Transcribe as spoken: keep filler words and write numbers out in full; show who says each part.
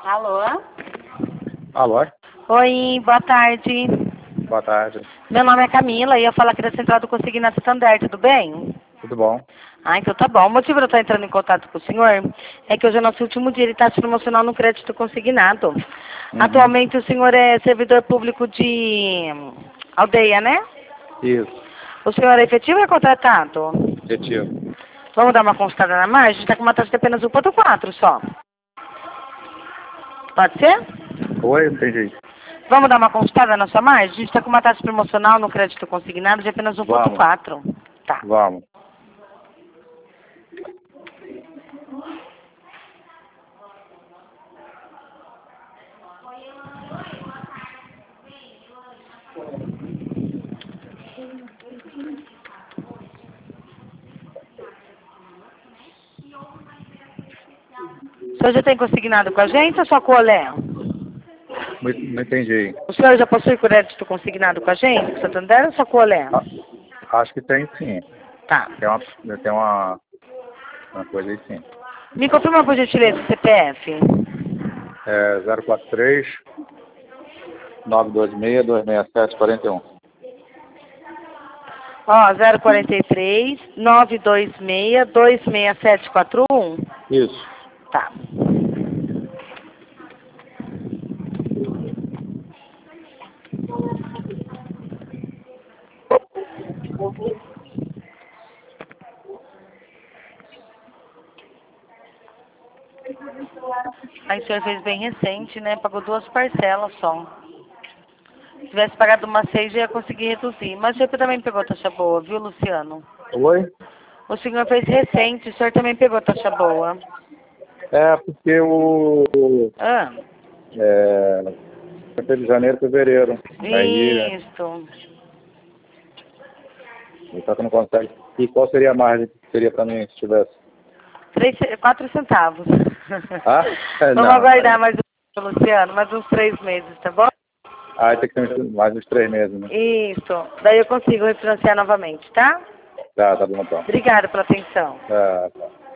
Speaker 1: Alô?
Speaker 2: Alô?
Speaker 1: Oi, boa tarde.
Speaker 2: Boa tarde.
Speaker 1: Meu nome é Camila e eu falo aqui da Central do Consignado Santander, tudo bem?
Speaker 2: Tudo bom?
Speaker 1: Ah, então tá bom. O motivo de eu estar entrando em contato com o senhor é que hoje é nosso último dia de taxa promocional no crédito consignado.
Speaker 2: Uhum.
Speaker 1: Atualmente o senhor é servidor público de aldeia, né?
Speaker 2: Isso.
Speaker 1: O senhor é efetivo ou é contratado?
Speaker 2: Efetivo.
Speaker 1: Vamos dar uma consultada na margem? A gente está com uma taxa de apenas um vírgula quatro só. Pode ser?
Speaker 2: Oi, entendi.
Speaker 1: Vamos dar uma consultada na sua margem? A gente está com uma taxa promocional no crédito consignado de apenas um vírgula
Speaker 2: Vamos.
Speaker 1: quatro. Tá.
Speaker 2: Vamos.
Speaker 1: O senhor já tem consignado com a gente ou só com o Olé?
Speaker 2: Não, não entendi.
Speaker 1: O senhor já possui crédito consignado com a gente, com o Santander, ou só com o Olé?
Speaker 2: Ah, acho que tem sim.
Speaker 1: Tá.
Speaker 2: Tem uma, tem uma, uma coisa aí sim.
Speaker 1: Me confirma por gentileza o C P F.
Speaker 2: É zero quatro três, nove dois seis, dois seis sete, quatro um.
Speaker 1: Ó, zero quatro três, nove dois seis, dois seis sete quatro um.
Speaker 2: Isso.
Speaker 1: Tá. Aí o senhor fez bem recente, né? Pagou duas parcelas só. Se tivesse pagado uma seis, já ia conseguir reduzir. Mas o senhor também pegou taxa boa, viu, Luciano?
Speaker 2: Oi?
Speaker 1: O senhor fez recente, o senhor também pegou taxa boa.
Speaker 2: É, porque o...
Speaker 1: Ah,
Speaker 2: É, foi de janeiro, fevereiro. Aí,
Speaker 1: isso.
Speaker 2: só que não consegue. E qual seria a margem que seria para mim se tivesse?
Speaker 1: Três, quatro centavos.
Speaker 2: Ah? É,
Speaker 1: Vamos
Speaker 2: não.
Speaker 1: aguardar mais um, Luciano, mais uns três meses, tá bom?
Speaker 2: Ah, tem que ter mais uns três meses, né?
Speaker 1: Isso. Daí eu consigo refinanciar novamente, tá?
Speaker 2: Tá, tá bom então.
Speaker 1: Obrigada pela atenção.
Speaker 2: Tá, tá.